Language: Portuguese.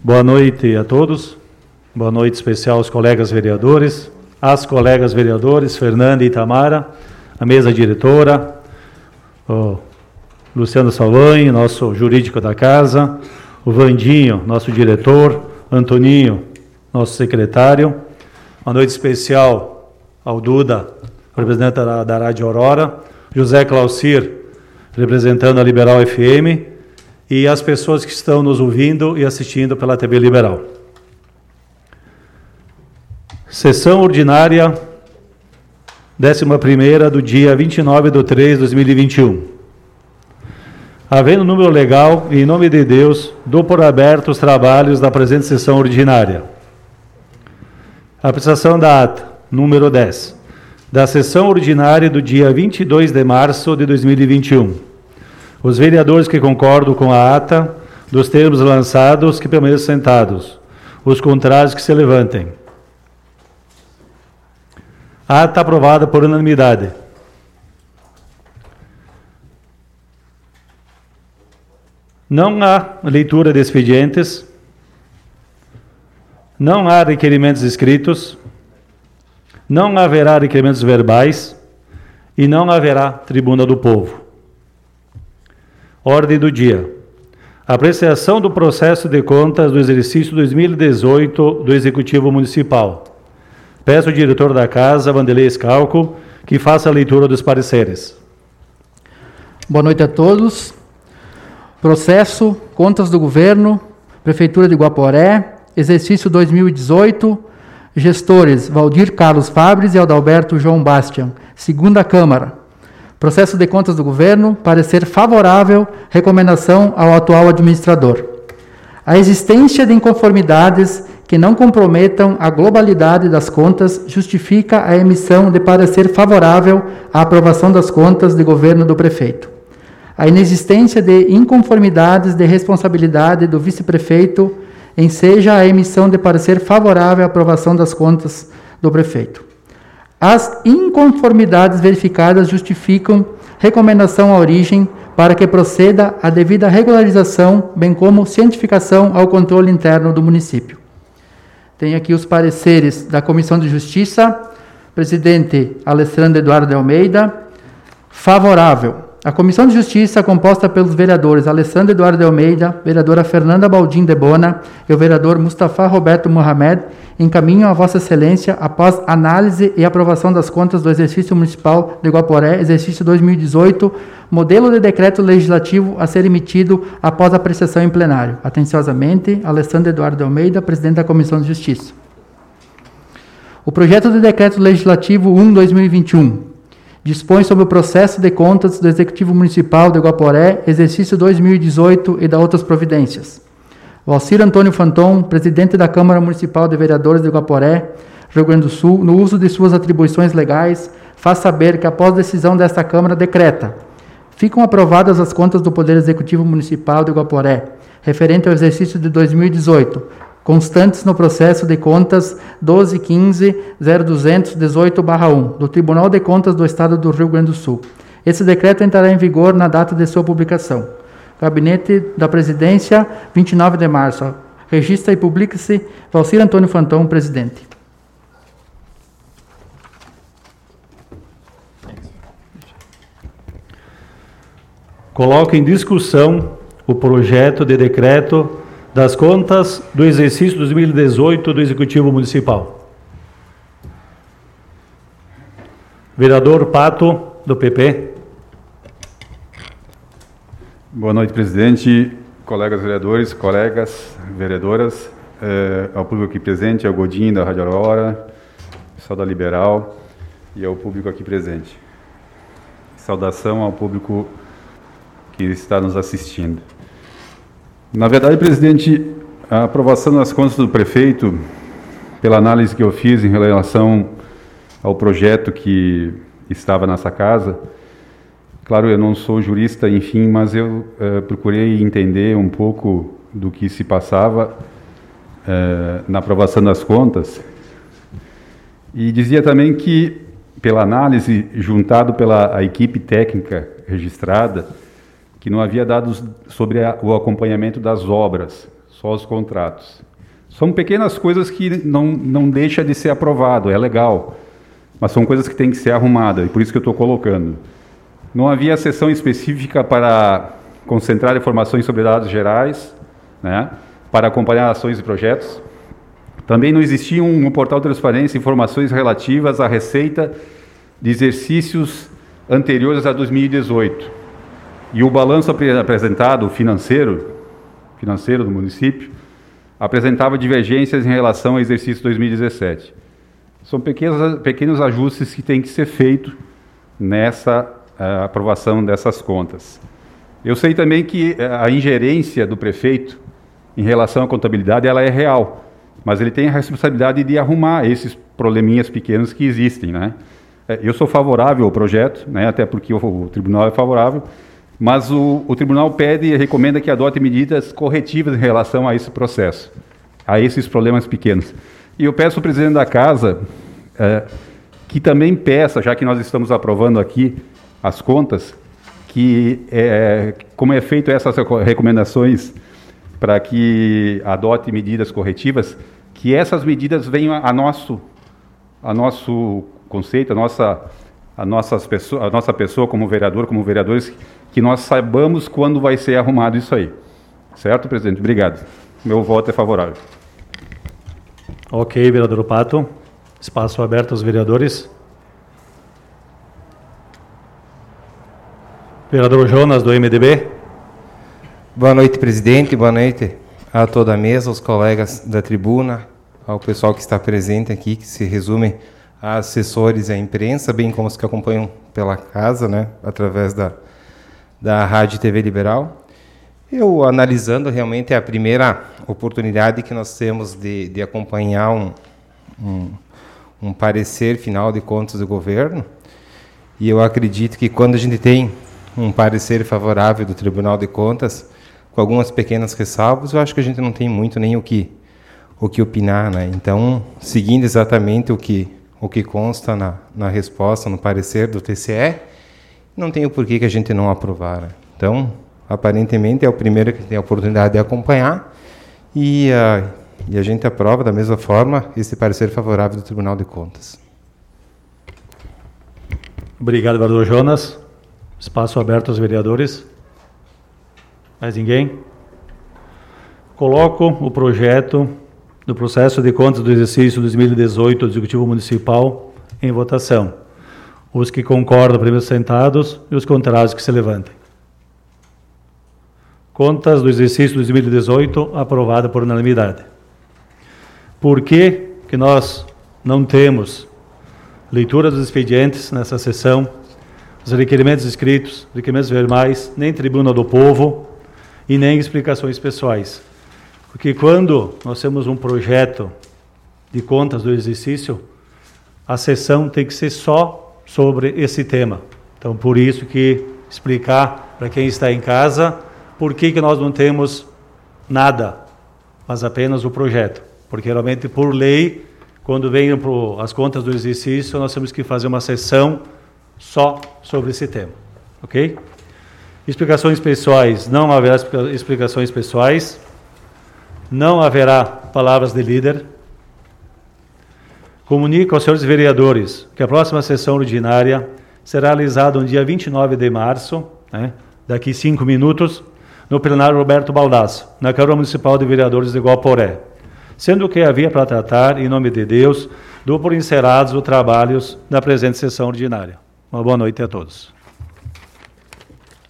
Boa noite a todos. Boa noite especial aos colegas vereadores, às colegas vereadores, Fernanda e Tamara, a mesa diretora, o Luciano Salvanha, nosso jurídico da casa, o Vandinho, nosso diretor, Antoninho, nosso secretário. Uma noite especial ao Duda, representante da Rádio Aurora, José Claucir, representando a Liberal FM, e as pessoas que estão nos ouvindo e assistindo pela TV Liberal. Sessão ordinária 11ª do dia 29/3/2021. Havendo número legal e em nome de Deus, dou por aberto os trabalhos da presente sessão ordinária. A apreciação da ata, número 10, da sessão ordinária do dia 22 de março de 2021. Os vereadores que concordam com a ata dos termos lançados, que permaneçam sentados. Os contrários, que se levantem. A ata aprovada por unanimidade. Não há leitura de expedientes. Não há requerimentos escritos. Não haverá requerimentos verbais. E não haverá tribuna do povo. Ordem do dia. Apreciação do processo de contas do exercício 2018 do Executivo Municipal. Peço ao diretor da Casa, Vanderlei Scalco, que faça a leitura dos pareceres. Boa noite a todos. Processo, Contas do Governo, Prefeitura de Guaporé, exercício 2018, gestores Valdir Carlos Fabres e Adalberto João Bastian, segunda Câmara. Processo de contas do governo, parecer favorável, recomendação ao atual administrador. A existência de inconformidades que não comprometam a globalidade das contas justifica a emissão de parecer favorável à aprovação das contas de governo do prefeito. A inexistência de inconformidades de responsabilidade do vice-prefeito enseja a emissão de parecer favorável à aprovação das contas do prefeito. As inconformidades verificadas justificam recomendação à origem para que proceda a devida regularização, bem como cientificação ao controle interno do município. Tem aqui os pareceres da Comissão de Justiça. Presidente Alessandro Eduardo de Almeida, favorável. A Comissão de Justiça, composta pelos vereadores Alessandro Eduardo de Almeida, vereadora Fernanda Baldin de Bona e o vereador Mustafa Roberto Mohamed, encaminham a Vossa Excelência, após análise e aprovação das contas do Exercício Municipal de Guaporé, exercício 2018, modelo de decreto legislativo a ser emitido após apreciação em plenário. Atenciosamente, Alessandro Eduardo de Almeida, presidente da Comissão de Justiça. O projeto de decreto legislativo 1/2021 dispõe sobre o processo de contas do Executivo Municipal de Guaporé, exercício 2018 e da outras providências. Valcir Antônio Fanton, presidente da Câmara Municipal de Vereadores de Guaporé, Rio Grande do Sul, no uso de suas atribuições legais, faz saber que, após decisão desta Câmara, decreta: ficam aprovadas as contas do Poder Executivo Municipal de Guaporé, referente ao exercício de 2018, constantes no processo de contas 12.15.0218/1 do Tribunal de Contas do Estado do Rio Grande do Sul. Esse decreto entrará em vigor na data de sua publicação. Gabinete da Presidência, 29 de março. Registra e publique-se Valcir Antônio Fanton, presidente. Coloco em discussão o projeto de decreto das contas do exercício 2018 do Executivo Municipal. Vereador Pato, do PP. Boa noite, presidente, colegas vereadores, colegas vereadoras, ao público aqui presente, ao Godinho da Rádio Aurora, pessoal da Liberal e ao público aqui presente. Saudação ao público que está nos assistindo. Na verdade, presidente, a aprovação das contas do prefeito, pela análise que eu fiz em relação ao projeto que estava nessa casa, claro, eu não sou jurista, enfim, mas eu procurei entender um pouco do que se passava na aprovação das contas, e dizia também que, pela análise juntado pela equipe técnica registrada, que não havia dados sobre o acompanhamento das obras, só os contratos. São pequenas coisas que não deixa de ser aprovado, é legal, mas são coisas que têm que ser arrumadas, e por isso que eu estou colocando. Não havia sessão específica para concentrar informações sobre dados gerais, né, para acompanhar ações e projetos. Também não existia no portal de transparência informações relativas à receita de exercícios anteriores a 2018. E o balanço apresentado, financeiro do município, apresentava divergências em relação ao exercício 2017. São pequenos ajustes que têm que ser feitos nessa aprovação dessas contas. Eu sei também que a ingerência do prefeito em relação à contabilidade ela é real, mas ele tem a responsabilidade de arrumar esses probleminhas pequenos que existem, né? Eu sou favorável ao projeto, né, até porque o tribunal é favorável, mas o tribunal pede e recomenda que adote medidas corretivas em relação a esse processo, a esses problemas pequenos. E eu peço ao presidente da casa que também peça, já que nós estamos aprovando aqui as contas, que como é feito essas recomendações para que adote medidas corretivas, que essas medidas venham a nosso conceito, a nossa pessoa como vereador, como vereadores, que nós saibamos quando vai ser arrumado isso aí. Certo, presidente? Obrigado. Meu voto é favorável. Ok, vereador Pato. Espaço aberto aos vereadores. Vereador Jonas, do MDB. Boa noite, presidente. Boa noite a toda a mesa, aos colegas da tribuna, ao pessoal que está presente aqui, que se resume a assessores e a imprensa, bem como os que acompanham pela casa, né, através da Rádio TV Liberal. Eu, analisando, realmente é a primeira oportunidade que nós temos de acompanhar um parecer final de contas do governo, e eu acredito que quando a gente tem um parecer favorável do Tribunal de Contas, com algumas pequenas ressalvas, eu acho que a gente não tem muito nem o que opinar, né? Então, seguindo exatamente o que consta na resposta, no parecer do TCE, não tem o porquê que a gente não aprovar, né? Então, aparentemente, é o primeiro que tem a oportunidade de acompanhar e a gente aprova da mesma forma esse parecer favorável do Tribunal de Contas. Obrigado, vereador Jonas. Espaço aberto aos vereadores. Mais ninguém? Coloco o projeto do processo de contas do exercício 2018 do Executivo Municipal em votação. Os que concordam, primeiro sentados, e os contrários que se levantem. Contas do exercício 2018, aprovada por unanimidade. Por que nós não temos leitura dos expedientes nessa sessão, os requerimentos escritos, requerimentos verbais, nem tribuna do povo e nem explicações pessoais? Porque quando nós temos um projeto de contas do exercício, a sessão tem que ser só sobre esse tema. Então, por isso que explicar para quem está em casa por que nós não temos nada, mas apenas o projeto. Porque, realmente, por lei, quando vem as contas do exercício, nós temos que fazer uma sessão só sobre esse tema. Ok? Explicações pessoais. Não haverá explicações pessoais. Não haverá palavras de líder. Comunico aos senhores vereadores que a próxima sessão ordinária será realizada no dia 29 de março, né, daqui 5 minutos, no plenário Roberto Baldasso, na Câmara Municipal de Vereadores de Guaporé. Sendo que havia para tratar, em nome de Deus, dou por encerrados os trabalhos da presente sessão ordinária. Uma boa noite a todos.